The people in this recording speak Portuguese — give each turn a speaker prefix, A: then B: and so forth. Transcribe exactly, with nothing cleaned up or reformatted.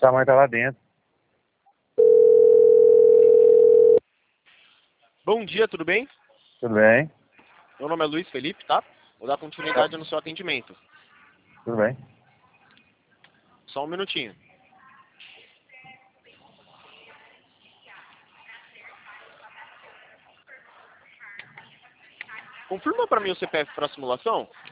A: Sua mãe tá lá dentro.
B: Bom dia, tudo bem?
A: Tudo bem?
B: Meu nome é Luiz Felipe, tá? Vou dar continuidade no seu atendimento.
A: Tudo bem.
B: Só um minutinho. Confirma para mim o C P F para simulação?